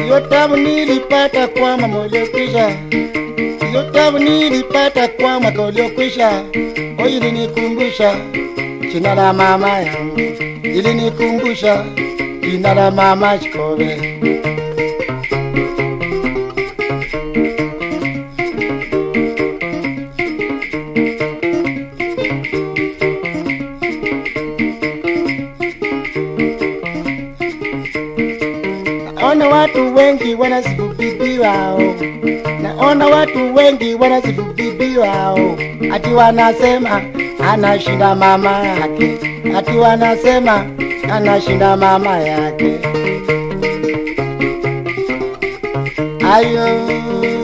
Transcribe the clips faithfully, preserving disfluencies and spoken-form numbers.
Iyo tabu nilipata kwa mama uliokwisha, iyo tabu nilipata kwa mwaka uliokwisha. Oh, ilinikumbusha jina la mama yangu, ilinikumbusha jina la mama Chikobe. Naona watu wengi wanasifu bibi wao, naona watu wengi wanasifu bibi wao, ati wanasema anashinda mama yake, ati wanasema anashinda mama yake. Ayo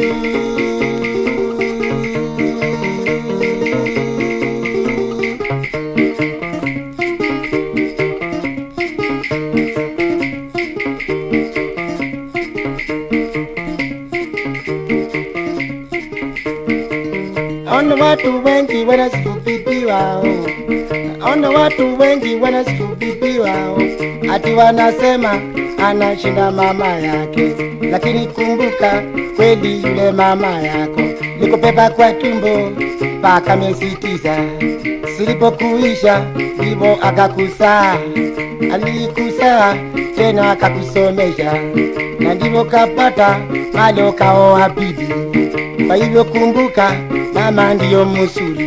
Naona watu wengi wanasifu bibi wao, naona watu wengi wanasifu bibi wao, ati wanasema anashinda mama yake. Lakini kumbuka kweli yule mama yako nikubeba kwa tumbo mpaka miezi tisa, silipokuisha ndivyo akakusaa, alikusaa tena akakusomesha, na ndivyo kapata mali ukaoa bibi. Kwa hivyo kumbuka mama ndiyo musuli.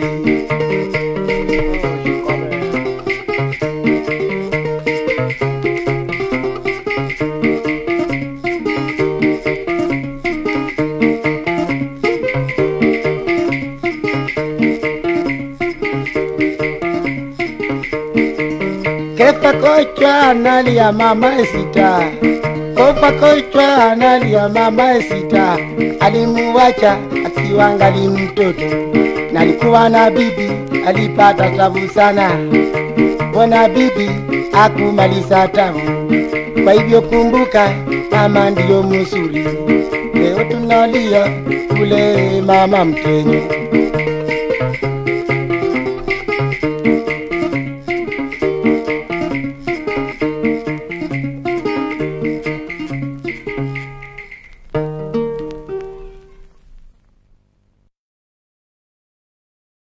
Kefa kochwa analia mama Esita, kofa kochwa analia mama Esita. Alimuacha akiwa ngali mtoto, na alikuwa na bibi alipata tabu sana, bona bibi akumaliza tabu. Kwa hivyo kumbuka mama ndiyo musuli. Leo tunalia kule mama Mtenyo.